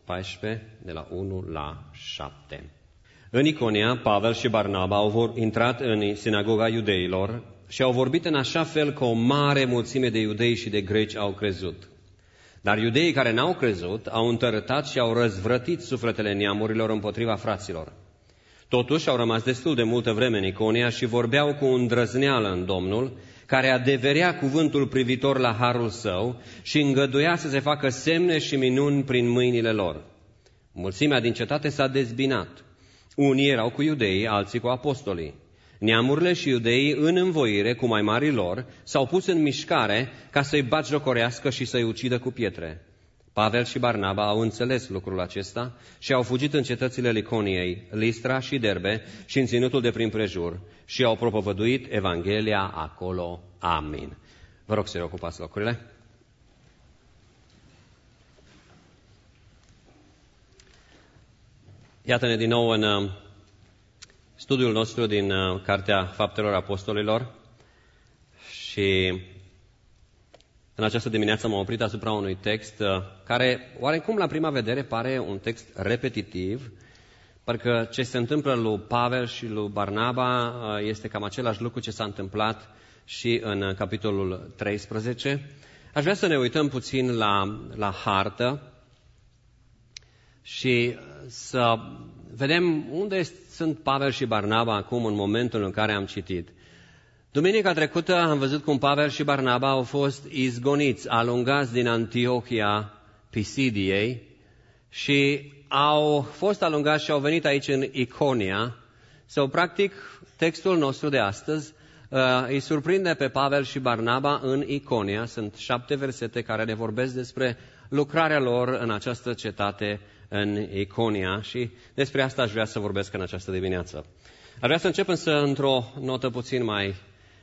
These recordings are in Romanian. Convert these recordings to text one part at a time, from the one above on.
14, de la 1 la 7. În Iconia, Pavel și Barnaba au intrat în sinagoga iudeilor și au vorbit în așa fel că o mare mulțime de iudei și de greci au crezut. Dar iudeii care n-au crezut au întărătat și au răzvrătit sufletele neamurilor împotriva fraților. Totuși au rămas destul de multă vreme în Iconia și vorbeau cu îndrăzneală în Domnul, care adeverea cuvântul privitor la harul său și îngăduia să se facă semne și minuni prin mâinile lor. Mulțimea din cetate s-a dezbinat. Unii erau cu iudeii, alții cu apostolii. Neamurile și iudeii, în învoire cu mai marii lor, s-au pus în mișcare ca să-i batjocorească și să-i ucidă cu pietre. Pavel și Barnaba au înțeles lucrul acesta și au fugit în cetățile Liconiei, Listra și Derbe și în ținutul de prin prejur și au propovăduit Evanghelia acolo. Amin. Vă rog să reocupați locurile. Iată-ne din nou în studiul nostru din Cartea Faptelor Apostolilor și în această dimineață m-am oprit asupra unui text care oarecum la prima vedere pare un text repetitiv, parcă ce se întâmplă lui Pavel și lui Barnaba este cam același lucru ce s-a întâmplat și în capitolul 13. Aș vrea să ne uităm puțin la hartă și să vedem unde sunt Pavel și Barnaba acum în momentul în care am citit. Duminica trecută am văzut cum Pavel și Barnaba au fost izgoniți, alungați din Antiohia Pisidiei și au fost alungați și au venit aici în Iconia. Practic, textul nostru de astăzi îi surprinde pe Pavel și Barnaba în Iconia. Sunt 7 versete care ne vorbesc despre lucrarea lor în această cetate în Iconia și despre asta aș vrea să vorbesc în această dimineață. Aș vrea să încep însă într-o notă puțin mai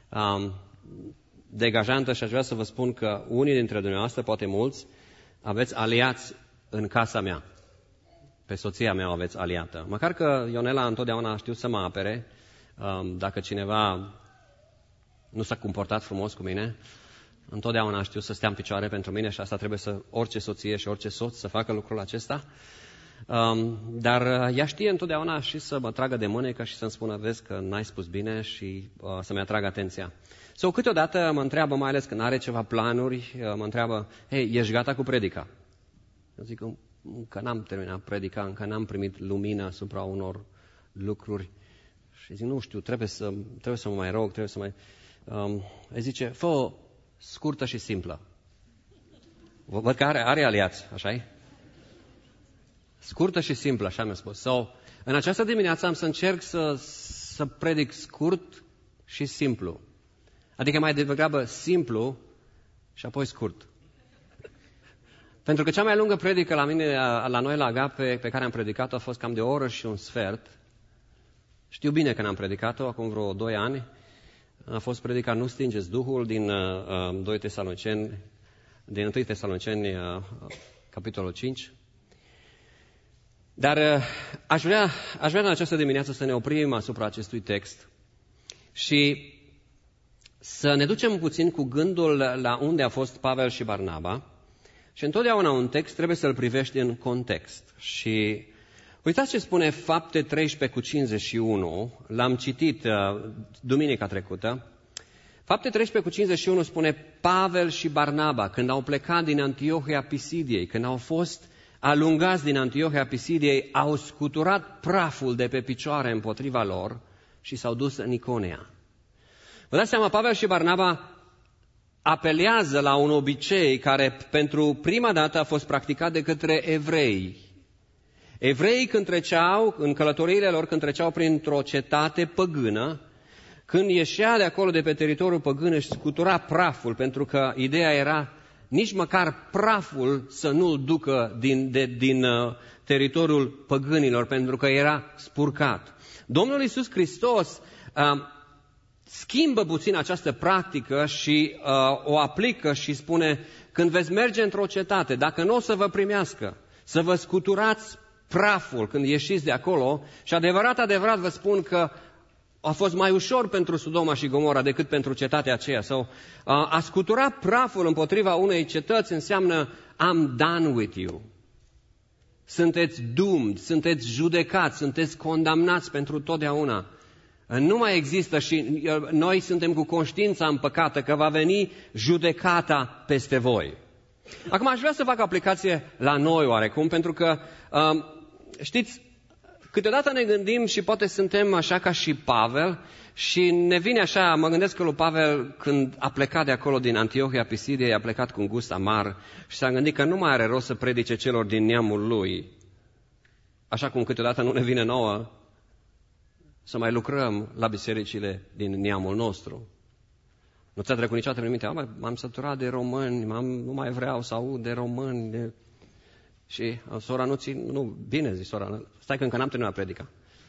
degajantă și aș vrea să vă spun că unii dintre dumneavoastră, poate mulți, aveți aliați în casa mea. Pe soția mea o aveți aliată. Măcar că Ionela întotdeauna a știut să mă apere. Dacă cineva nu s-a comportat frumos cu mine, întotdeauna a știut să stea în picioare pentru mine și asta trebuie să orice soție și orice soț să facă lucrul acesta. Dar ea știe întotdeauna și să mă tragă de mânecă și să-mi spună, vezi că n-ai spus bine și să-mi atragă atenția. Câteodată mă întreabă, mai ales când are ceva planuri, mă întreabă, hei, ești gata cu predica? Eu zic, încă n-am terminat predica, încă n-am primit lumină asupra unor lucruri. Și zic, nu știu, trebuie să mă mai rog, trebuie să mai... îi zice, fă-o scurtă și simplă. Văd că are aliați, așa-i? Scurtă și simplă, așa mi-a spus. În această dimineață am să încerc să predic scurt și simplu. Adică mai degrabă simplu și apoi scurt. Pentru că cea mai lungă predică la noi la Agape, pe care am predicat-o, a fost cam de 1 oră și un sfert. Știu bine că n-am predicat-o, acum vreo 2 ani. A fost predica Nu stingeți Duhul din 1 Tesaloniceni, capitolul 5. Dar aș vrea în această dimineață să ne oprim asupra acestui text și să ne ducem puțin cu gândul la unde a fost Pavel și Barnaba. Și întotdeauna un text trebuie să-l privești în context. Și uitați ce spune Fapte 13:51, l-am citit duminica trecută. Fapte 13:51 spune, Pavel și Barnaba, când au plecat din Antiohia Pisidiei, când au fost alungați din Antiohia Pisidiei, au scuturat praful de pe picioare împotriva lor și s-au dus în Iconia. Vă dați seama, Pavel și Barnaba apelează la un obicei care pentru prima dată a fost practicat de către evrei. Evrei când treceau, în călătoriile lor, când treceau printr-o cetate păgână, când ieșea de acolo de pe teritoriul păgân, își scutura praful, pentru că ideea era nici măcar praful să nu-l ducă din teritoriul păgânilor, pentru că era spurcat. Domnul Iisus Hristos schimbă puțin această practică și o aplică și spune, când veți merge într-o cetate, dacă nu o să vă primească, să vă scuturați praful când ieșiți de acolo, și adevărat vă spun că a fost mai ușor pentru Sodoma și Gomora decât pentru cetatea aceea. A scutura praful împotriva unei cetăți înseamnă I'm done with you. sunteți dumni, sunteți judecați, sunteți condamnați pentru totdeauna. Nu mai există și noi suntem cu conștiința împăcată că va veni judecata peste voi. Acum aș vrea să fac aplicație la noi oarecum, pentru că, știți, câteodată ne gândim și poate suntem așa ca și Pavel și ne vine așa, mă gândesc că lui Pavel când a plecat de acolo din Antiohia Pisidiei, a plecat cu un gust amar și s-a gândit că nu mai are rost să predice celor din neamul lui, așa cum câteodată nu ne vine nouă să mai lucrăm la bisericile din neamul nostru. Nu ți-a trecut niciodată prin minte, m-am săturat de români, nu mai vreau să aud de români. Și sora nu, bine zi, sora, stai că încă n-am terminat predica.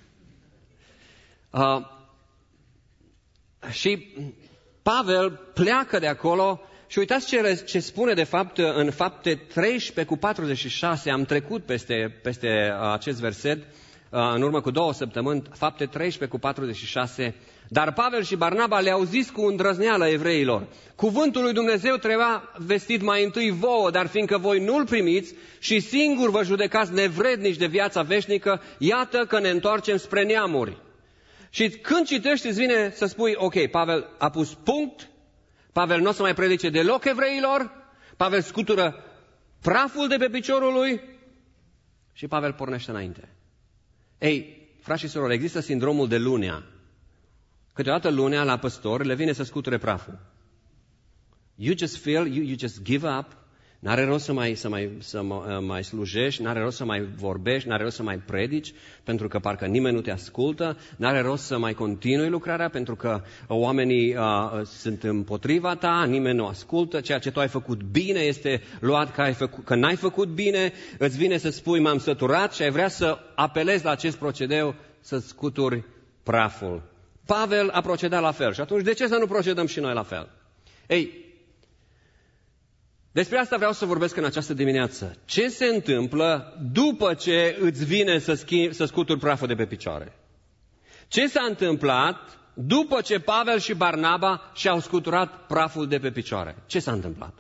Și Pavel pleacă de acolo și uitați ce spune de fapt în Fapte 13 cu 46, am trecut peste acest verset în urmă cu 2 săptămâni, Fapte 13 cu 46, dar Pavel și Barnaba le-au zis cu îndrăzneală evreilor, cuvântul lui Dumnezeu trebuia vestit mai întâi vouă, dar fiindcă voi nu-l primiți și singur vă judecați nevrednici de viața veșnică, iată că ne întoarcem spre neamuri. Și când citești îți vine să spui, ok, Pavel a pus punct, Pavel nu o să mai predice deloc evreilor, Pavel scutură praful de pe piciorul lui și Pavel pornește înainte. Ei, frați și surori, există sindromul de lunea. Câteodată lunea la păstor le vine să scuture praful. You just feel, you just give up. N-are rost să mai slujești, n-are rost să mai vorbești, n-are rost să mai predici, pentru că parcă nimeni nu te ascultă, n-are rost să mai continui lucrarea, pentru că oamenii sunt împotriva ta, nimeni nu ascultă, ceea ce tu ai făcut bine este luat că n-ai făcut bine, îți vine să spui m-am săturat și ai vrea să apelezi la acest procedeu să scuturi praful. Pavel a procedat la fel și atunci de ce să nu procedăm și noi la fel? Ei, despre asta vreau să vorbesc în această dimineață. Ce se întâmplă după ce îți vine să scuturi praful de pe picioare? Ce s-a întâmplat după ce Pavel și Barnaba și-au scuturat praful de pe picioare? Ce s-a întâmplat?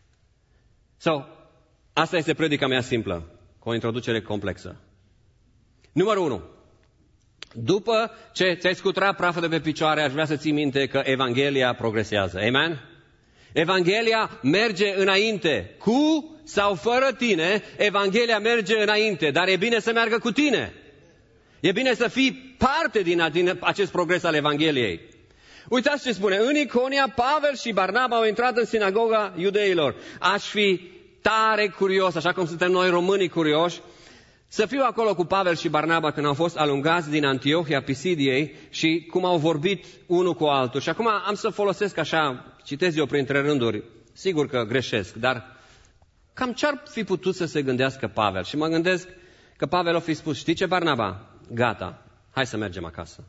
Asta este predica mea simplă, cu o introducere complexă. Numărul 1. După ce ți-ai scuturat praful de pe picioare, aș vrea să ții minte că Evanghelia progresează. Amen? Evanghelia merge înainte. Cu sau fără tine, Evanghelia merge înainte. Dar e bine să meargă cu tine. E bine să fii parte din acest progres al Evangheliei. Uitați ce spune. În Iconia, Pavel și Barnaba au intrat în sinagoga iudeilor. Aș fi tare curios, așa cum suntem noi românii curioși, să fiu acolo cu Pavel și Barnaba când au fost alungați din Antiohia Pisidiei și cum au vorbit unul cu altul. Și acum am să folosesc așa, citez eu printre rânduri, sigur că greșesc, dar cam ce-ar fi putut să se gândească Pavel? Și mă gândesc că Pavel o fi spus, știi ce, Barnaba? Gata, hai să mergem acasă.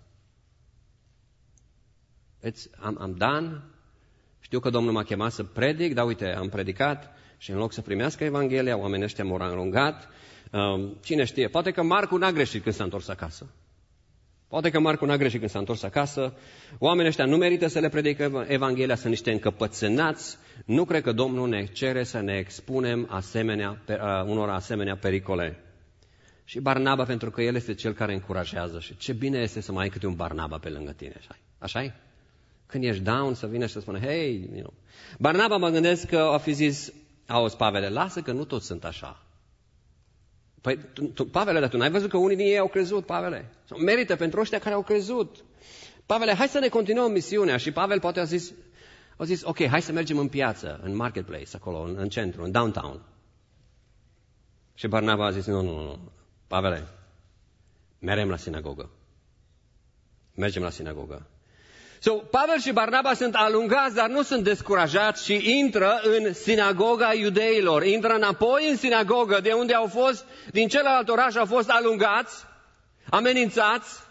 Am done, știu că Domnul m-a chemat să predic, dar uite, am predicat și în loc să primească Evanghelia, oamenii ăștia m-au alungat. Cine știe, poate că Marcu n-a greșit când s-a întors acasă. Oamenii ăștia nu merită să le predică Evanghelia, sunt niște încăpățânați. Nu cred că Domnul ne cere să ne expunem unor asemenea pericole. Și Barnaba, pentru că el este cel care încurajează. Și ce bine este să mai ai câte un Barnaba pe lângă tine. Așa-i? Când ești down, să vină și să spună, hey, Barnaba, mă gândesc că a fi zis, auzi, Pavele, lasă că nu toți sunt așa. Păi, Pavele, dar tu n-ai văzut că unii din ei au crezut, Pavele? Merită pentru ăștia care au crezut. Pavele, hai să ne continuăm misiunea. Și Pavel poate a zis, ok, hai să mergem în piață, în marketplace, acolo, în centru, în downtown. Și Barnaba a zis, nu, Pavele, mergem la sinagogă. Pavel și Barnaba sunt alungați, dar nu sunt descurajați și intră în sinagoga iudeilor. Intră înapoi în sinagogă, de unde au fost, din celălalt oraș au fost alungați, amenințați.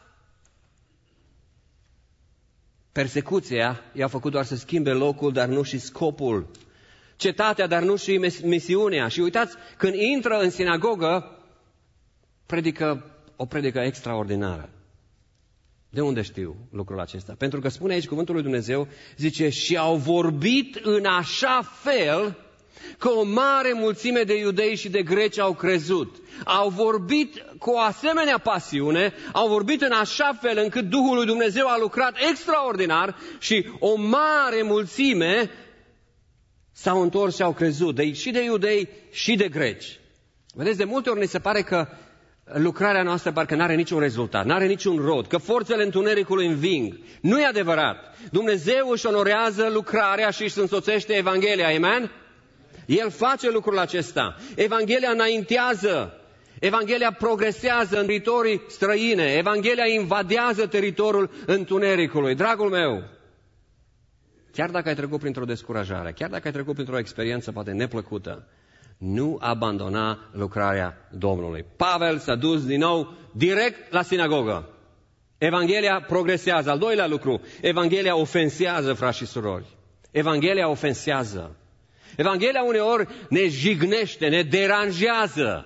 Persecuția i-a făcut doar să schimbe locul, dar nu și scopul. Cetatea, dar nu și misiunea. Și uitați, când intră în sinagogă, predică o predică extraordinară. De unde știu lucrul acesta? Pentru că spune aici cuvântul lui Dumnezeu, zice, și au vorbit în așa fel că o mare mulțime de iudei și de greci au crezut. Au vorbit cu o asemenea pasiune, au vorbit în așa fel încât Duhul lui Dumnezeu a lucrat extraordinar și o mare mulțime s-au întors și au crezut, și de iudei și de greci. Vedeți, de multe ori ne se pare că lucrarea noastră parcă nu are niciun rezultat, nu are niciun rod, că forțele întunericului înving. Nu e adevărat. Dumnezeu își onorează lucrarea și își însoțește Evanghelia, amen? El face lucrul acesta. Evanghelia înaintează, Evanghelia progresează în teritorii străine, Evanghelia invadează teritoriul întunericului. Dragul meu, chiar dacă ai trecut printr-o descurajare, chiar dacă ai trecut printr-o experiență poate neplăcută, nu abandona lucrarea Domnului. Pavel s-a dus din nou direct la sinagogă. Evanghelia progresează. Al doilea lucru, Evanghelia ofensează, frați și surori. Evanghelia ofensează. Evanghelia uneori ne jignește, ne deranjează.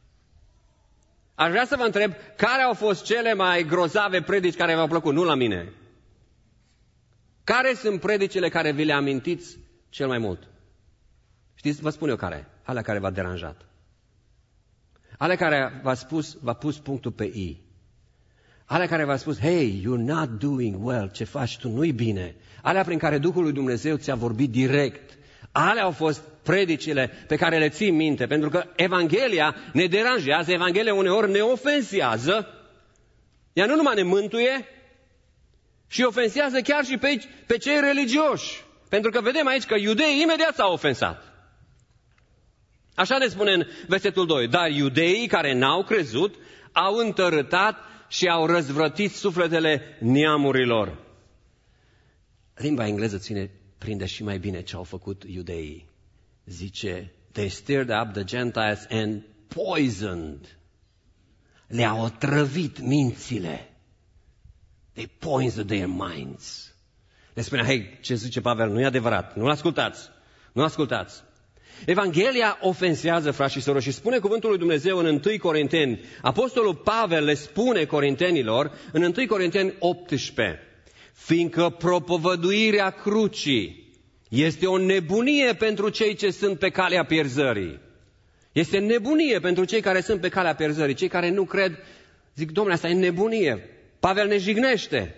Aș vrea să vă întreb, care au fost cele mai grozave predici care v-au plăcut? Nu la mine. Care sunt predicile care vi le amintiți cel mai mult? Știți, vă spun eu care. Alea care v-a deranjat. Alea care v-a pus punctul pe I. Alea care v-a spus, hey, you're not doing well, ce faci tu nu-i bine. Alea prin care Duhul lui Dumnezeu ți-a vorbit direct. Alea au fost predicile pe care le ții minte, pentru că Evanghelia ne deranjează, Evanghelia uneori ne ofensează, ea nu numai ne mântuie, și ofensează chiar și pe cei religioși. Pentru că vedem aici că iudeii imediat s-au ofensat. Așa ne spune în versetul 2. Dar iudeii care n-au crezut au întărâtat și au răzvrătit sufletele neamurilor. Limba engleză prinde și mai bine ce au făcut iudeii. Zice, they stirred up the Gentiles and poisoned. Le-au otrăvit mințile. They poisoned their minds. Le spunea, hei, ce zice Pavel, nu e adevărat, nu ascultați, nu ascultați. Evanghelia ofensează, frați și surori, și spune cuvântul lui Dumnezeu în 1 Corinteni. Apostolul Pavel le spune corintenilor în 1 Corinteni 18, fiindcă propovăduirea crucii este o nebunie pentru cei ce sunt pe calea pierzării. Este nebunie pentru cei care sunt pe calea pierzării. Cei care nu cred, zic, Domnule, asta e nebunie. Pavel ne jignește.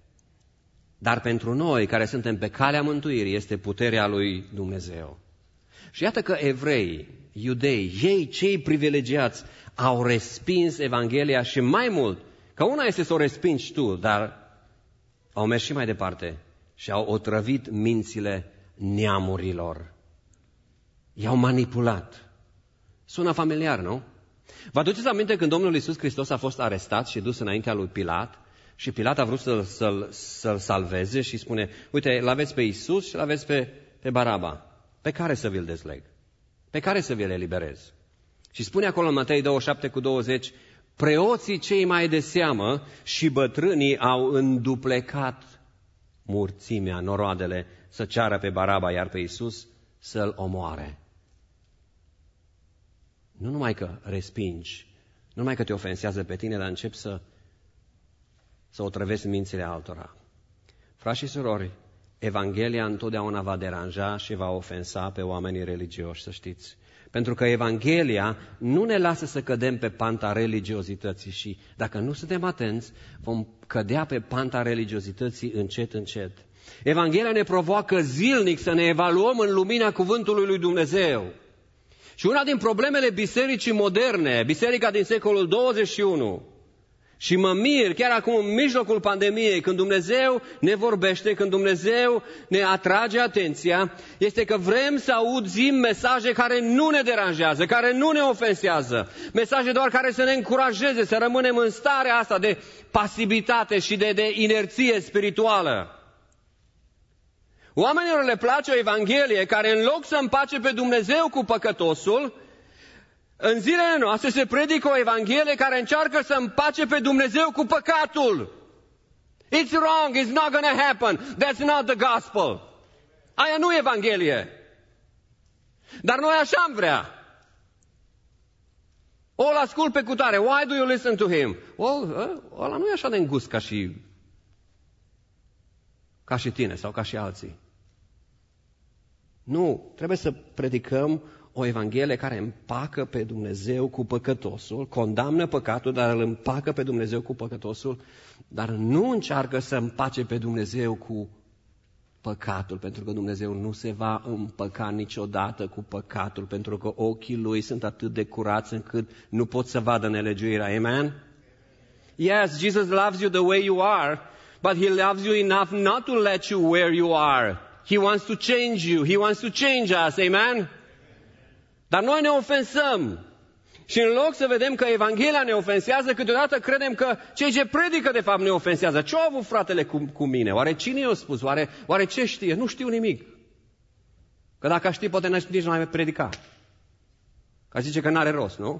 Dar pentru noi care suntem pe calea mântuirii este puterea lui Dumnezeu. Și iată că evrei, iudei, ei, cei privilegiați, au respins Evanghelia și mai mult, că una este să o respingi tu, dar au mers și mai departe și au otrăvit mințile neamurilor. I-au manipulat. Sună familiar, nu? Vă aduceți aminte când Domnul Iisus Hristos a fost arestat și dus înaintea lui Pilat și Pilat a vrut să-l salveze și spune, uite, l-aveți pe Iisus și l-aveți pe Baraba. Pe care să vi-l dezleg? Pe care să vi-l eliberez? Și spune acolo în Matei 27:20, preoții cei mai de seamă și bătrânii au înduplecat murțimea, noroadele, să ceară pe Baraba, iar pe Iisus să-l omoare. Nu numai că respingi, nu numai că te ofensează pe tine, dar începi să otrăvesc mințile altora. Frați și surori, Evanghelia întotdeauna va deranja și va ofensa pe oamenii religioși, să știți. Pentru că Evanghelia nu ne lasă să cădem pe panta religiozității și dacă nu suntem atenți, vom cădea pe panta religiozității încet, încet. Evanghelia ne provoacă zilnic să ne evaluăm în lumina cuvântului lui Dumnezeu. Și una din problemele bisericii moderne, biserica din secolul 21, și mă mir chiar acum în mijlocul pandemiei, când Dumnezeu ne vorbește, când Dumnezeu ne atrage atenția, este că vrem să auzim mesaje care nu ne deranjează, care nu ne ofensează, mesaje doar care să ne încurajeze să rămânem în starea asta de pasivitate și de inerție spirituală. Oamenilor le place o Evanghelie care în loc să împace pe Dumnezeu cu păcătosul, în zilele noastre se predică o Evanghelie care încearcă să împace pe Dumnezeu cu păcatul. It's wrong, it's not going to happen, that's not the gospel. Aia nu e Evanghelie. Dar noi așa am vrea. O-l ascult pe cutare, why do you listen to him? Ăla nu e așa de îngust ca și tine sau ca și alții. Nu, trebuie să predicăm o Evanghelie care împacă pe Dumnezeu cu păcătosul, condamnă păcatul, dar îl împacă pe Dumnezeu cu păcătosul, dar nu încearcă să împace pe Dumnezeu cu păcatul, pentru că Dumnezeu nu se va împăca niciodată cu păcatul, pentru că ochii Lui sunt atât de curați încât nu pot să vadă nelegiuirea. Amen? Yes, Jesus loves you the way you are, but He loves you enough not to let you where you are. He wants to change you. He wants to change us. Amen? Dar noi ne ofensăm. Și în loc să vedem că Evanghelia ne ofensează, câteodată credem că cei ce predică de fapt ne ofensează. Ce-a avut fratele cu mine? Oare cine i-a spus? Oare ce știe? Nu știu nimic. Că dacă știi, poate nici nu mai predica. Că zice că n-are rost, nu?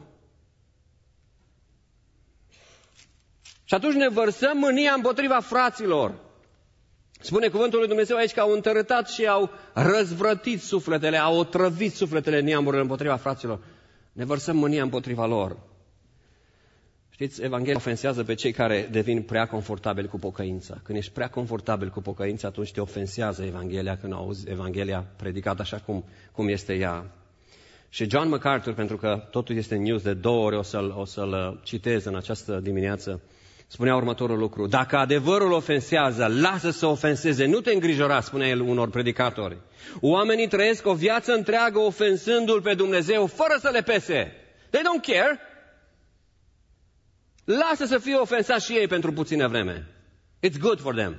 Și atunci ne vărsăm mânia împotriva fraților. Spune cuvântul lui Dumnezeu aici că au întărâtat și au răzvrătit sufletele, au otrăvit sufletele neamurilor împotriva fraților. Ne vărsăm mânia împotriva lor. Știți, Evanghelia ofensează pe cei care devin prea confortabili cu pocăința. Când ești prea confortabil cu pocăința, atunci te ofensează Evanghelia când auzi Evanghelia predicată așa cum este ea. Și John MacArthur, pentru că totul este news de 2 ori, o să-l citez în această dimineață, spunea următorul lucru: dacă adevărul ofensează, lasă să ofenseze, nu te îngrijora, spunea el unor predicatori. Oamenii trăiesc o viață întreagă ofensându-L pe Dumnezeu fără să le pese. They don't care. Lasă să fie ofensați și ei pentru puțină vreme. It's good for them.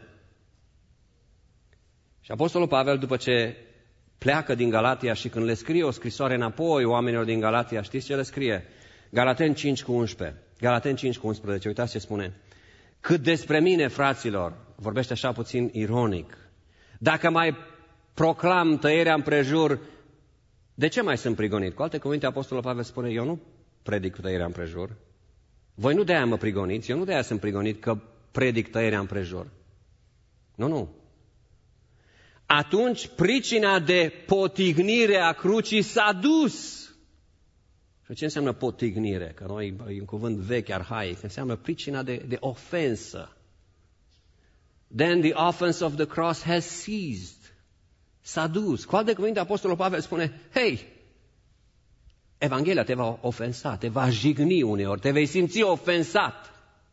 Și Apostolul Pavel, după ce pleacă din Galatia și când le scrie o scrisoare înapoi oamenilor din Galatia, știți ce le scrie? Galateni 5:11. Galateni 5:11. Uitați ce spune. Cât despre mine, fraților, vorbește așa puțin ironic, dacă mai proclam tăierea împrejur, de ce mai sunt prigonit? Cu alte cuvinte, Apostolul Pavel spune, eu nu predic tăierea împrejur. Voi nu de-aia mă prigoniți, eu nu de-aia sunt prigonit că predic tăierea împrejur. Nu. Atunci pricina de potignire a crucii s-a dus. Și ce înseamnă potignire? Că noi, e un cuvânt vechi, arhaic, înseamnă pricina de ofensă. Then the offense of the cross has ceased. S-a dus. Cu alte cuvinte, Apostolul Pavel spune, hei, Evanghelia te va ofensa, te va jigni uneori, te vei simți ofensat.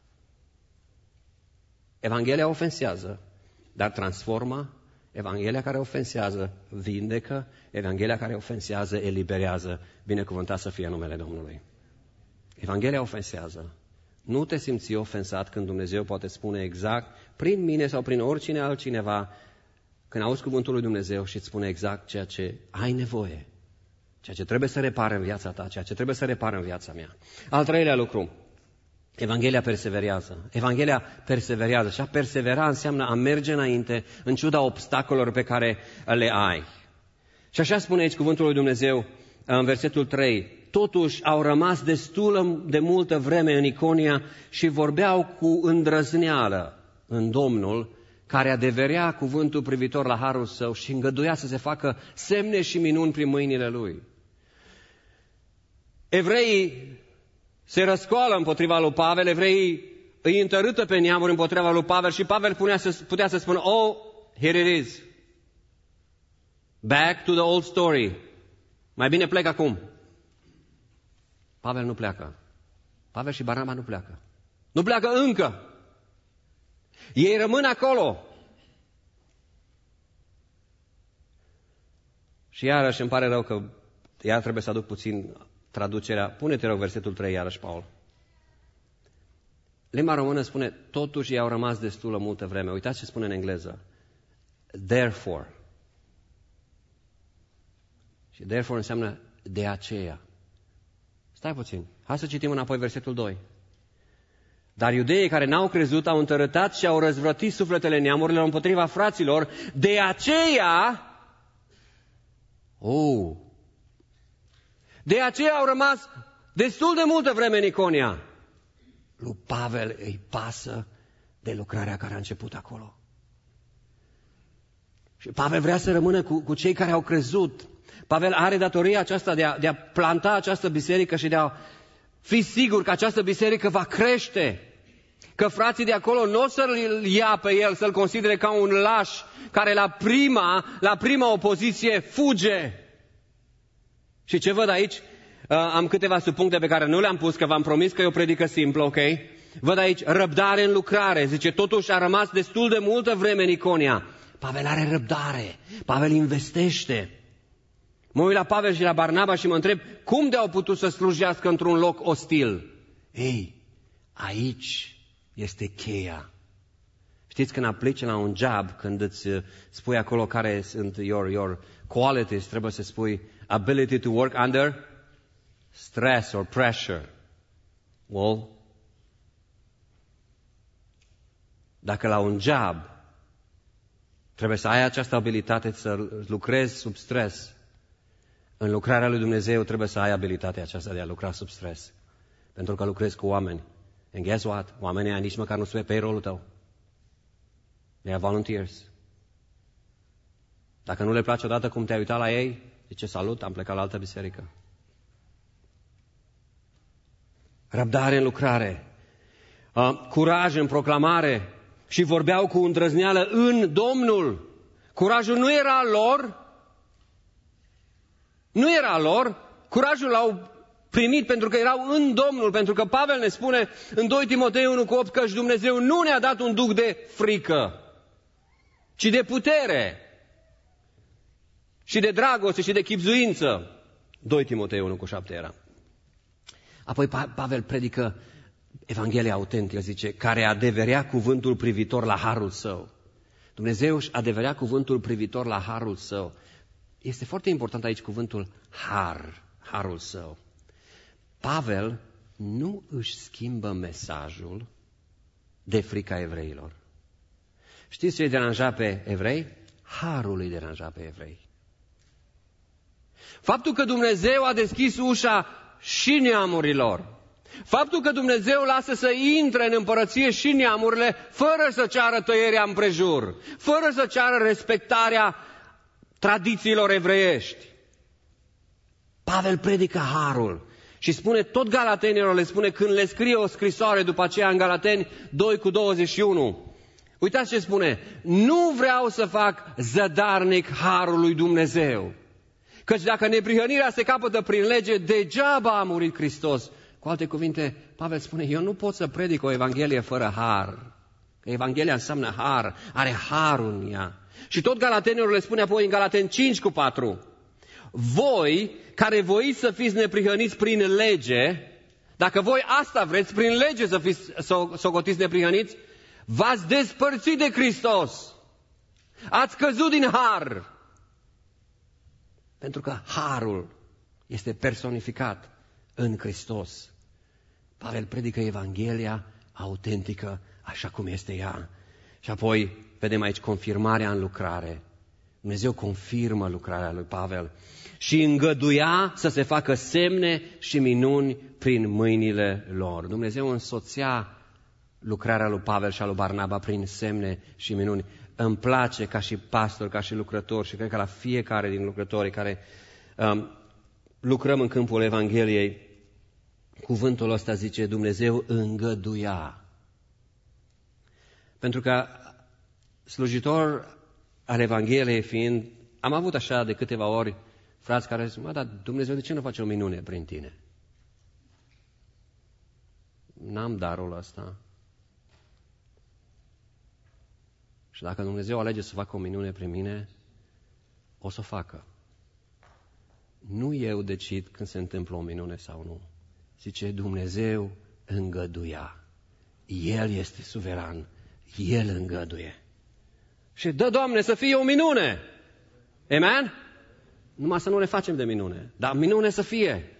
Evanghelia ofensează, dar transformă. Evanghelia care ofensează vindecă, Evanghelia care ofensează eliberează. Binecuvântat să fie numele Domnului. Evanghelia ofensează. Nu te simți ofensat când Dumnezeu poate spune exact, prin mine sau prin oricine altcineva, când auzi cuvântul lui Dumnezeu și îți spune exact ceea ce ai nevoie, ceea ce trebuie să repare în viața ta, ceea ce trebuie să repare în viața mea. Al treilea lucru, Evanghelia perseverează. Evanghelia perseverează și a persevera înseamnă a merge înainte în ciuda obstacolelor pe care le ai. Și așa spune aici cuvântul lui Dumnezeu în versetul 3. Totuși au rămas destul de multă vreme în Iconia și vorbeau cu îndrăzneală în Domnul, care adeverea cuvântul privitor la harul său și îngăduia să se facă semne și minuni prin mâinile lui. Evreii se răscoală împotriva lui Pavel, evreii îi întărâtă pe neamuri împotriva lui Pavel și Pavel putea să spună, oh, here it is. Back to the old story. Mai bine plec acum. Pavel nu pleacă. Pavel și Barnaba nu pleacă. Nu pleacă încă. Ei rămân acolo. Și iarăși îmi pare rău că iar trebuie să aduc puțin traducerea. Pune-te rog versetul 3 iarăși, Paul. Limba română spune, totuși i-au rămas destulă multă vreme. Uitați ce spune în engleză. Therefore. Și therefore înseamnă de aceea. Stai puțin. Hai să citim înapoi versetul 2. Dar iudeii care n-au crezut au întărătat și au răzvrătit sufletele neamurilor împotriva fraților. De aceea... De aceea au rămas destul de multă vreme în Iconia. Lui Pavel îi pasă de lucrarea care a început acolo. Și Pavel vrea să rămână cu cei care au crezut. Pavel are datoria aceasta de a planta această biserică și de a fi sigur că această biserică va crește. Că frații de acolo nu o să-l ia pe el, să-l considere ca un laș care la prima opoziție fuge. Și ce văd aici? Am câteva subpuncte pe care nu le-am pus, că v-am promis că e o predică simplă, ok? Văd aici răbdare în lucrare. Zice, totuși a rămas destul de multă vreme în Iconia. Pavel are răbdare. Pavel investește. Mă uit la Pavel și la Barnaba și mă întreb, cum de-au putut să slujească într-un loc ostil? Ei, aici este cheia. Știți, când aplici la un job, când îți spui acolo care sunt your qualities, trebuie să spui ability to work under stress or pressure. Well, dacă la un job trebuie să ai această abilitate să lucrezi sub stres, în lucrarea lui Dumnezeu trebuie să ai abilitatea aceasta de a lucra sub stres. Pentru că lucrezi cu oameni. And guess what? Oamenii ăia nici măcar nu sunt pe payroll-ul tău. They are volunteers. Dacă nu le place odată cum te-ai uitat la ei, zice, salut, am plecat la altă biserică. Răbdare în lucrare. Curaj în proclamare. Și vorbeau cu îndrăzneală în Domnul. Curajul nu era al lor. Nu era al lor. Curajul l-au primit pentru că erau în Domnul. Pentru că Pavel ne spune în 2 Timotei 1:8 că Dumnezeu nu ne-a dat un duh de frică, ci de putere și de dragoste și de chibzuință. 2 Timotei 1:7 era. Apoi Pavel predică Evanghelia autentică, zice, care adeverea cuvântul privitor la harul său. Dumnezeu își adeverea cuvântul privitor la harul său. Este foarte important aici cuvântul harul său. Pavel nu își schimbă mesajul de frica evreilor. Știți ce îi deranja pe evrei? Harul îi deranja pe evrei. Faptul că Dumnezeu a deschis ușa și neamurilor, faptul că Dumnezeu lasă să intre în împărăție și neamurile fără să ceară tăierea împrejur, fără să ceară respectarea tradițiilor evreiești. Pavel predică harul și spune tot galatenilor, le spune când le scrie o scrisoare după aceea în Galateni 2:21. Uitați ce spune, nu vreau să fac zădarnic harul lui Dumnezeu, căci dacă neprihănirea se capătă prin lege, degeaba a murit Hristos. Cu alte cuvinte, Pavel spune, eu nu pot să predic o evanghelie fără har. Evanghelia înseamnă har, are harul în ea. Și tot galatenilor le spune apoi în Galateni 5:4. Voi, care voiți să fiți neprihăniți prin lege, dacă voi asta vreți, prin lege să fiți socotiți neprihăniți, v-ați despărțit de Hristos. Ați căzut din har. Pentru că harul este personificat în Hristos. Pavel predică Evanghelia autentică așa cum este ea. Și apoi vedem aici confirmarea în lucrare. Dumnezeu confirmă lucrarea lui Pavel și îngăduia să se facă semne și minuni prin mâinile lor. Dumnezeu însoțea lucrarea lui Pavel și a lui Barnaba prin semne și minuni. Îmi place ca și pastor, ca și lucrător și cred că la fiecare din lucrătorii care lucrăm în câmpul Evangheliei, cuvântul ăsta zice Dumnezeu îngăduia. Pentru că slujitor al Evangheliei fiind, am avut așa de câteva ori frați care zic, dar Dumnezeu de ce nu face o minune prin tine? N-am darul ăsta. Și dacă Dumnezeu alege să facă o minune prin mine, o să o facă. Nu eu decid când se întâmplă o minune sau nu. Zice, Dumnezeu îngăduia. El este suveran. El îngăduie. Și dă, Doamne, să fie o minune. Amen? Numai să nu ne facem de minune, dar minune să fie.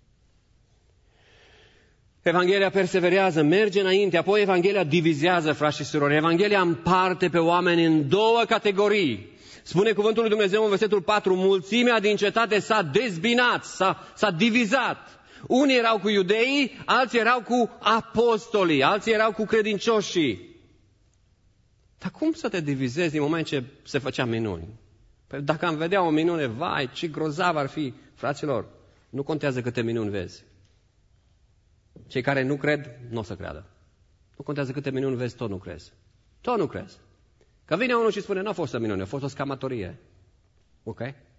Evanghelia perseverează, merge înainte, apoi Evanghelia divizează, frați și surori. Evanghelia împarte pe oameni în 2 categorii. Spune cuvântul lui Dumnezeu în versetul 4, mulțimea din cetate s-a dezbinat, s-a divizat. Unii erau cu iudeii, alții erau cu apostolii, alții erau cu credincioșii. Dar cum să te divizezi din moment ce se făcea minuni? Păi dacă am vedea o minune, vai, ce grozav ar fi, fraților, nu contează câte minuni vezi. Cei care nu cred, nu o să creadă. Nu contează câte minuni vezi, tot nu crezi. Tot nu crezi. Că vine unul și spune, n-a fost o minune, a fost o scamatorie. Ok?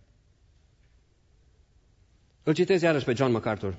Îl citez iarăși pe John MacArthur.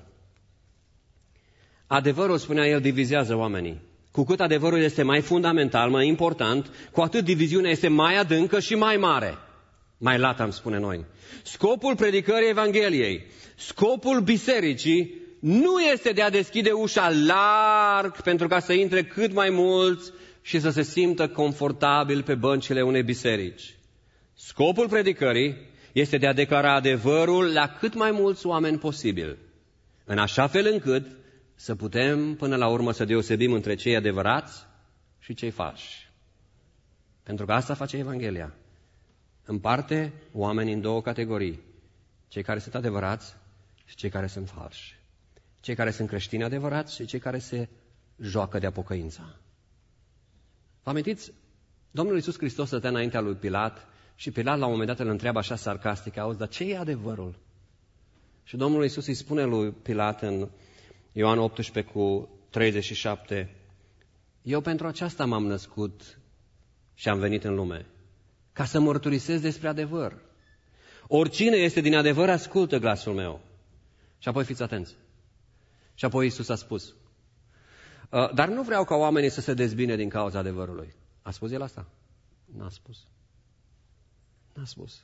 Adevărul, spunea el, divizează oamenii. Cu cât adevărul este mai fundamental, mai important, cu atât diviziunea este mai adâncă și mai mare. Mai lată, am spune noi. Scopul predicării Evangheliei, scopul bisericii, nu este de a deschide ușa larg pentru ca să intre cât mai mulți și să se simtă confortabil pe băncile unei biserici. Scopul predicării este de a declara adevărul la cât mai mulți oameni posibil, în așa fel încât să putem până la urmă să deosebim între cei adevărați și cei falși. Pentru că asta face Evanghelia. Împarte oamenii în două categorii. Cei care sunt adevărați și cei care sunt falși. Cei care sunt creștini adevărați și cei care se joacă de-a pocăința. Vă amintiți? Domnul Iisus Hristos stătea înaintea lui Pilat și Pilat la un moment dat îl întreabă așa sarcastic, auzi, dar ce e adevărul? Și Domnul Iisus îi spune lui Pilat în Ioan 18 cu 37, eu pentru aceasta m-am născut și am venit în lume, ca să mărturisesc despre adevăr. Oricine este din adevăr, ascultă glasul meu. Și apoi fiți atenți. Și apoi Iisus a spus, dar nu vreau ca oamenii să se dezbine din cauza adevărului. A spus el asta? N-a spus. N-a spus.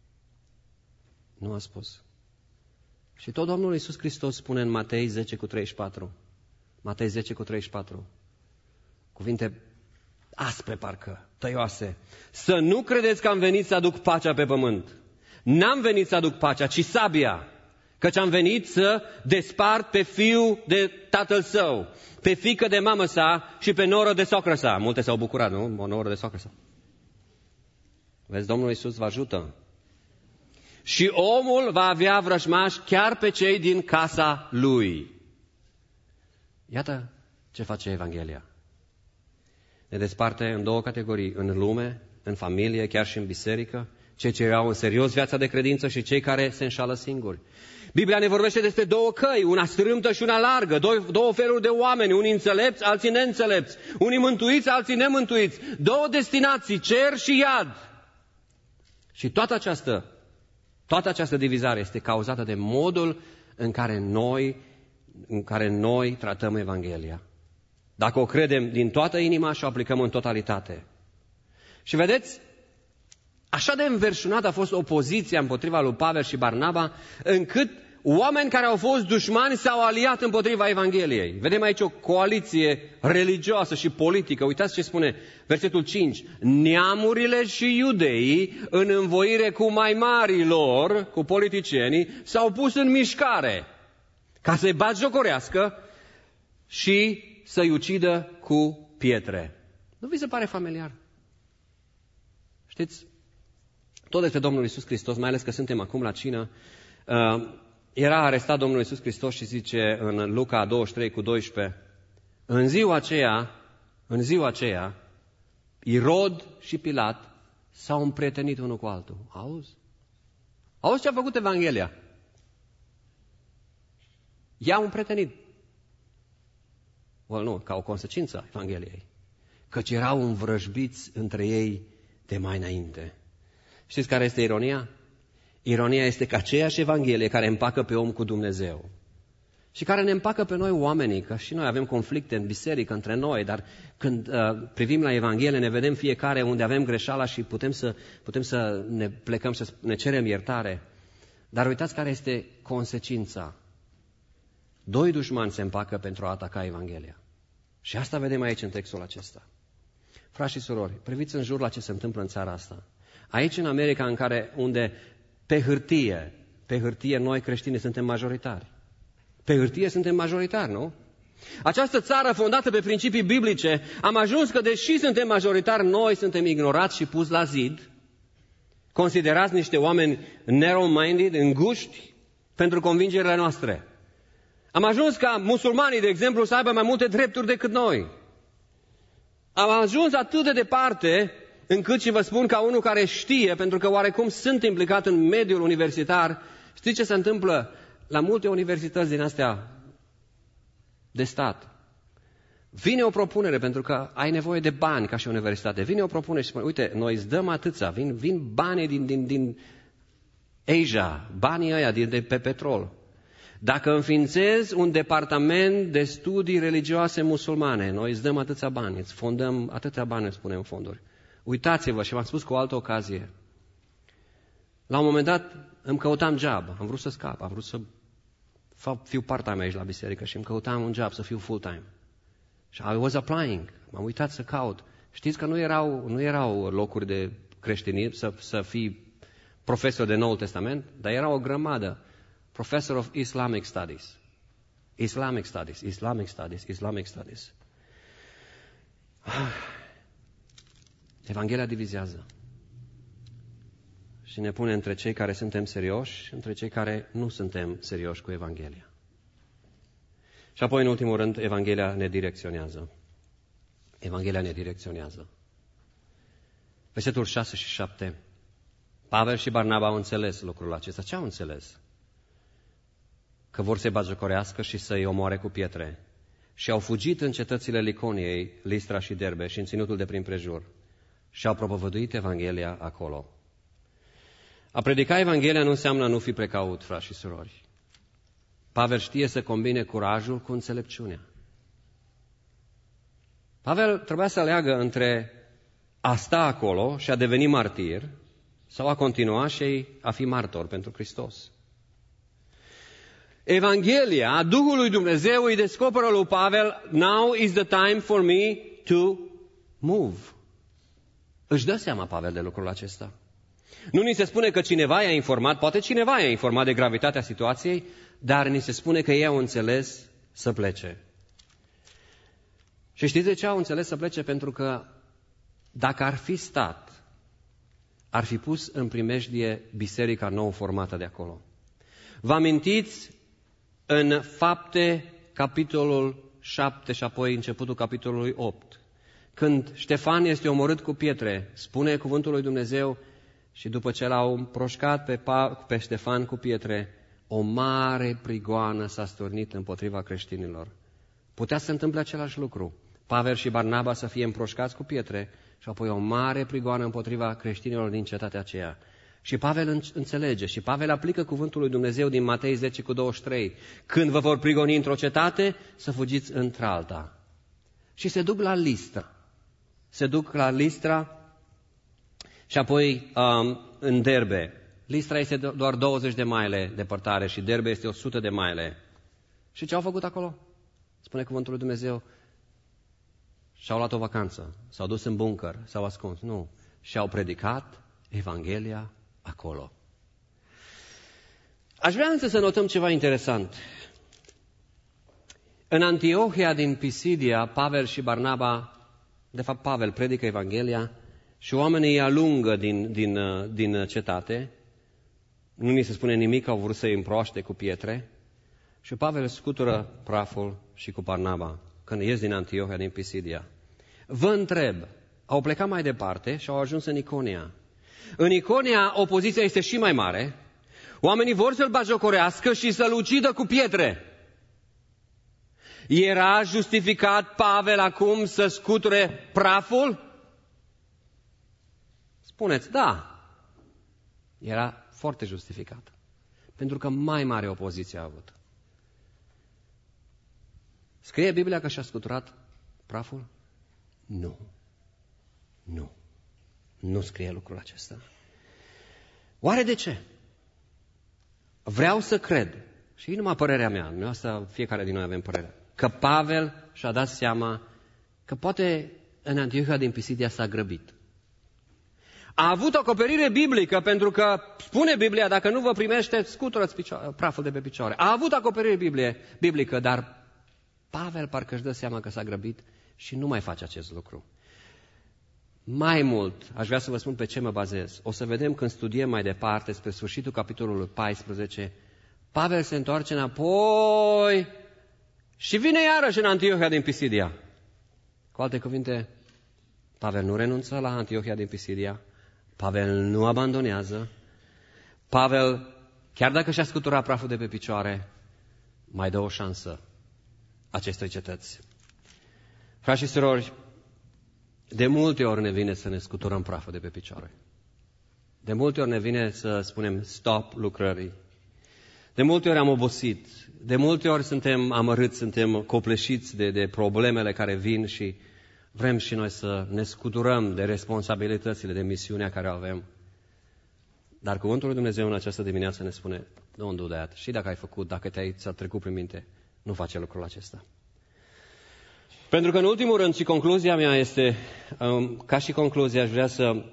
Nu a spus. Și tot Domnul Iisus Hristos spune în Matei 10 cu 34. Matei 10 cu 34. Cuvinte aspre parcă, tăioase. Să nu credeți că am venit să aduc pacea pe pământ. N-am venit să aduc pacea, ci sabia. Căci am venit să despart pe fiul de tatăl său, pe fiică de mamă sa și pe noră de socră sa. Multe s-au bucurat, nu? O noră de socră sa. Vezi, Domnul Iisus vă ajută. Și omul va avea vrăjmași chiar pe cei din casa lui. Iată ce face Evanghelia. Ne desparte în două categorii, în lume, în familie, chiar și în biserică, cei ce au în serios viața de credință și cei care se înșală singuri. Biblia ne vorbește despre două căi, una strâmtă și una largă, două feluri de oameni, unii înțelepți, alții neînțelepți, unii mântuiți, alții nemântuiți, două destinații, cer și iad. Și toată această divizare este cauzată de modul în care noi tratăm Evanghelia. Dacă o credem din toată inima și o aplicăm în totalitate. Și vedeți, așa de înverșunată a fost opoziția împotriva lui Pavel și Barnaba, încât oameni care au fost dușmani s-au aliat împotriva Evangheliei. Vedem aici o coaliție religioasă și politică. Uitați ce spune versetul 5. Neamurile și iudeii, în învoire cu mai marii lor, cu politicienii, s-au pus în mișcare ca să-i batjocorească și să-i ucidă cu pietre. Nu vi se pare familiar? Știți, tot despre Domnul Iisus Hristos, mai ales că suntem acum la cină, era arestat Domnul Iisus Hristos și zice în Luca 23 cu 12, în ziua aceea, Irod și Pilat s-au împrietenit unul cu altul. Auzi ce a făcut Evanghelia? I-au împrietenit. Nu, ca o consecință a Evangheliei. Căci erau învrăjbiți între ei de mai înainte. Știți care este ironia? Ironia este că aceeași Evanghelie care împacă pe om cu Dumnezeu și care ne împacă pe noi oamenii, că și noi avem conflicte în biserică între noi, dar când privim la Evanghelie ne vedem fiecare unde avem greșeala și putem să ne plecăm și să ne cerem iertare. Dar uitați care este consecința. Doi dușmani se împacă pentru a ataca Evanghelia. Și asta vedem aici în textul acesta. Frați și surori, priviți în jur la ce se întâmplă în țara asta. Aici în America, unde pe hârtie noi creștini suntem majoritari. Pe hârtie suntem majoritari, nu? Această țară fondată pe principii biblice, am ajuns că deși suntem majoritari, noi suntem ignorați și puși la zid, considerați niște oameni narrow-minded, înguști, pentru convingerile noastre. Am ajuns ca musulmanii, de exemplu, să aibă mai multe drepturi decât noi. Am ajuns atât de departe încât, și vă spun ca unul care știe, pentru că oarecum sunt implicat în mediul universitar, știți ce se întâmplă la multe universități din astea de stat? Vine o propunere, pentru că ai nevoie de bani ca și universitate. Vine o propunere și spune, uite, noi îți dăm atâția, vin banii din Asia, banii ăia de pe petrol. Dacă înființezi un departament de studii religioase musulmane, noi îți dăm atâția bani, îți fondăm atâția bani, îți punem fonduri. Uitați-vă, și v-am spus cu o altă ocazie, la un moment dat îmi căutam job, am vrut să scap, am vrut să fiu part-time aici la biserică și îmi căutam un job, să fiu full-time. Și I was applying, m-am uitat să caut. Știți că nu erau locuri de creștinism să fii profesor de Noul Testament, dar era o grămadă. Professor of Islamic Studies. Islamic Studies, Islamic Studies, Islamic Studies. Evanghelia divizează. Și ne pune între cei care suntem serioși și între cei care nu suntem serioși cu Evanghelia. Și apoi, în ultimul rând, Evanghelia ne direcționează. Evanghelia ne direcționează. Versetul 6 și 7. Pavel și Barnaba au înțeles lucrul acesta. Ce au înțeles? Că vor să-i batjocorească și să-i omoare cu pietre. Și au fugit în cetățile Liconiei, Listra și Derbe și în ținutul de prin prejur. Și au propovăduit Evanghelia acolo. A predica Evanghelia nu înseamnă a nu fi precaut, frați și surori. Pavel știe să combine curajul cu înțelepciunea. Pavel trebuia să aleagă între a sta acolo și a deveni martir sau a continua și a fi martor pentru Hristos. Evanghelia, Duhul lui Dumnezeu îi descoperă lui Pavel, now is the time for me to move. Își dă seama Pavel de lucrul acesta. Nu ni se spune că cineva i-a informat, poate cineva i-a informat de gravitatea situației, dar ni se spune că ei au înțeles să plece. Și știți de ce au înțeles să plece? Pentru că dacă ar fi stat, ar fi pus în primejdie biserica nou formată de acolo. Vă amintiți în Fapte, capitolul 7 și apoi începutul capitolului 8, când Ștefan este omorât cu pietre, spune cuvântul lui Dumnezeu, și după ce l-au împroșcat pe Ștefan cu pietre, o mare prigoană s-a stârnit împotriva creștinilor. Putea să se întâmple același lucru. Pavel și Barnaba să fie împroșcați cu pietre și apoi o mare prigoană împotriva creștinilor din cetatea aceea. Și Pavel înțelege și Pavel aplică cuvântul lui Dumnezeu din Matei 10:23. Când vă vor prigoni într-o cetate, să fugiți într-alta. Și se duc la Listra. Se duc la Listra și apoi în Derbe. Listra este doar 20 de mile departare și Derbe este 100 de mile. Și ce au făcut acolo? Spune cuvântul lui Dumnezeu. Și-au luat o vacanță, s-au dus în buncăr, s-au ascuns. Nu. Și-au predicat Evanghelia acolo. Aș vrea însă să notăm ceva interesant. În Antiohia din Pisidia, Pavel și Barnaba, de fapt Pavel predică Evanghelia și oamenii îi alungă din cetate. Nu ni se spune nimic, au vrut să-i împroaște cu pietre. Și Pavel scutură praful și cu Barnaba, când ies din Antiohia din Pisidia. Vă întreb, au plecat mai departe și au ajuns în Iconia. În Iconia opoziția este și mai mare. Oamenii vor să-l batjocorească și să-l ucidă cu pietre. Era justificat Pavel acum să scuture praful? Spuneți, da. Era foarte justificat. Pentru că mai mare opoziție a avut. Scrie Biblia că și-a scuturat praful? Nu. Nu. Nu scrie lucrul acesta. Oare de ce? Vreau să cred, și e numai părerea mea, nu asta fiecare din noi avem părerea, că Pavel și-a dat seama că poate în Antiohia din Pisidia s-a grăbit. A avut acoperire biblică, pentru că spune Biblia, dacă nu vă primește, scutură-ți praful de pe picioare. A avut acoperire biblică, dar Pavel parcă își dă seama că s-a grăbit și nu mai face acest lucru. Mai mult, aș vrea să vă spun pe ce mă bazez. O să vedem când studiem mai departe, spre sfârșitul capitolului 14, Pavel se întoarce înapoi și vine iarăși în Antiohia din Pisidia. Cu alte cuvinte, Pavel nu renunță la Antiohia din Pisidia, Pavel nu abandonează, Pavel, chiar dacă și-a scuturat praful de pe picioare, mai dă o șansă acestei cetăți. Frați și surori, de multe ori ne vine să ne scuturăm praful de pe picioare. De multe ori ne vine să spunem stop lucrării. De multe ori am obosit. De multe ori suntem amărâți, suntem copleșiți de problemele care vin și vrem și noi să ne scuturăm de responsabilitățile, de misiunea care o avem. Dar cuvântul lui Dumnezeu în această dimineață ne spune, don't do that. Și dacă ai făcut, dacă ți-a trecut prin minte, nu face lucrul acesta. Pentru că în ultimul rând și concluzia mea este, ca și concluzie, aș vrea să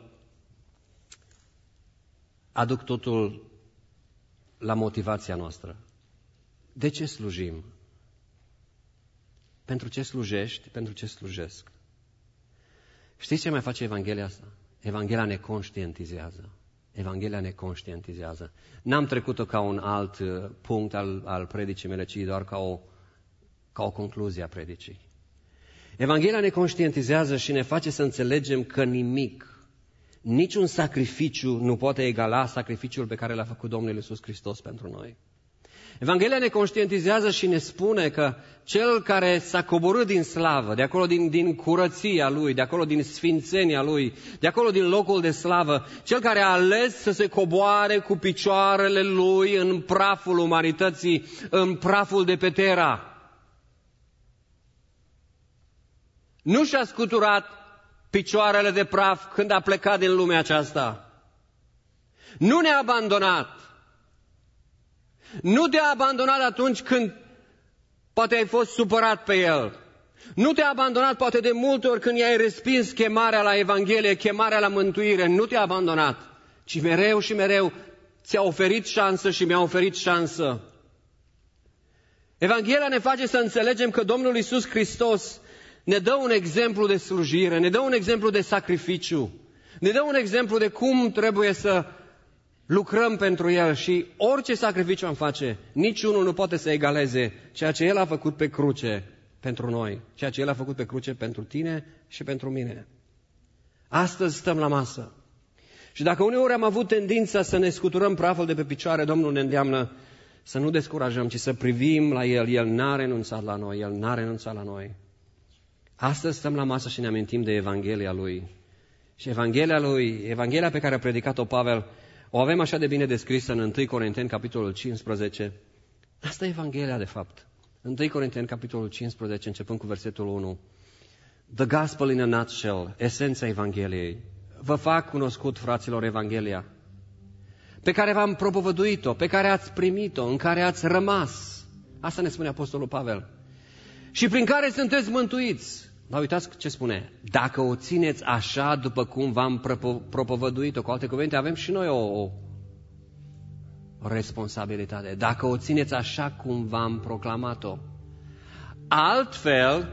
aduc totul la motivația noastră. De ce slujim? Pentru ce slujești? Pentru ce slujesc? Știți ce mai face Evanghelia asta? Evanghelia ne conștientizează. Evanghelia ne conștientizează. N-am trecut-o ca un alt punct al predicii mele, ci doar ca o concluzie a predicii. Evanghelia ne conștientizează și ne face să înțelegem că nimic, niciun sacrificiu nu poate egala sacrificiul pe care l-a făcut Domnul Iisus Hristos pentru noi. Evanghelia ne conștientizează și ne spune că cel care s-a coborât din slavă, de acolo din curăția Lui, de acolo din sfințenia Lui, de acolo din locul de slavă, cel care a ales să se coboare cu picioarele Lui în praful umanității, în praful de pe Terra. Nu și-a scuturat picioarele de praf când a plecat din lumea aceasta. Nu ne-a abandonat. Nu te-a abandonat atunci când poate ai fost supărat pe El. Nu te-a abandonat poate de multe ori când i-ai respins chemarea la Evanghelie, chemarea la mântuire. Nu te-a abandonat, ci mereu și mereu ți-a oferit șansă și mi-a oferit șansă. Evanghelia ne face să înțelegem că Domnul Iisus Hristos ne dă un exemplu de slujire, ne dă un exemplu de sacrificiu, ne dă un exemplu de cum trebuie să lucrăm pentru El și orice sacrificiu am face, niciunul nu poate să egaleze ceea ce El a făcut pe cruce pentru noi, ceea ce El a făcut pe cruce pentru tine și pentru mine. Astăzi stăm la masă și dacă uneori am avut tendința să ne scuturăm praful de pe picioare, Domnul ne îndeamnă să nu descurajăm, ci să privim la El. El n-a renunțat la noi, El n-a renunțat la noi. Astăzi stăm la masă și ne amintim de Evanghelia Lui. Și Evanghelia Lui, Evanghelia pe care a predicat-o Pavel, o avem așa de bine descrisă în 1 Corinteni, capitolul 15. Asta e Evanghelia, de fapt. 1 Corinteni, capitolul 15, începând cu versetul 1. The Gospel in a nutshell, esența Evangheliei. Vă fac cunoscut, fraților, Evanghelia, pe care v-am propovăduit-o, pe care ați primit-o, în care ați rămas. Asta ne spune Apostolul Pavel. Și prin care sunteți mântuiți. Dar uitați ce spune. Dacă o țineți așa după cum v-am propovăduit-o, cu alte cuvinte, avem și noi o responsabilitate. Dacă o țineți așa cum v-am proclamat-o. Altfel,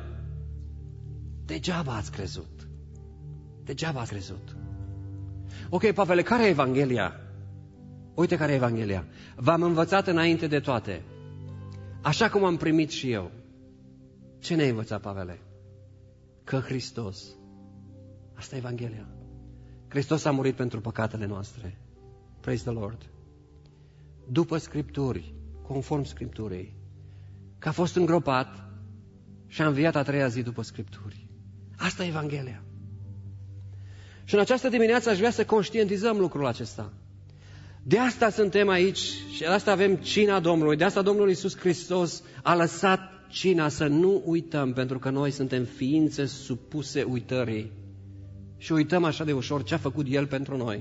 degeaba ați crezut. Degeaba ați crezut. Ok, Pavele, care e Evanghelia? Uite care e Evanghelia. V-am învățat înainte de toate. Așa cum am primit și eu. Ce ne-ai învățat, Pavele? Că Hristos, asta e Evanghelia. Hristos a murit pentru păcatele noastre. Praise the Lord. După Scripturi, conform Scripturii, că a fost îngropat și a înviat a treia zi după Scripturi. Asta e Evanghelia. Și în această dimineață aș vrea să conștientizăm lucrul acesta. De asta suntem aici și de asta avem cina Domnului. De asta Domnul Iisus Hristos a lăsat cina, să nu uităm, pentru că noi suntem ființe supuse uitării și uităm așa de ușor ce a făcut El pentru noi.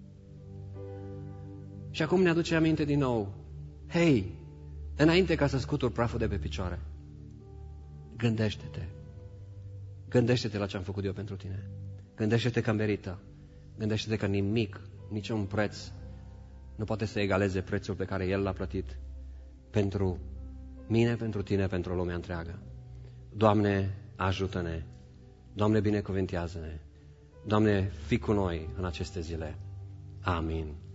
Și acum ne aduce aminte din nou. Hei, înainte ca să scuturi praful de pe picioare, gândește-te. Gândește-te la ce am făcut eu pentru tine. Gândește-te că merită. Gândește-te că nimic, niciun preț nu poate să egaleze prețul pe care El l-a plătit pentru mine, pentru tine, pentru lumea întreagă. Doamne, ajută-ne. Doamne, binecuvintează-ne. Doamne, fii cu noi în aceste zile. Amin.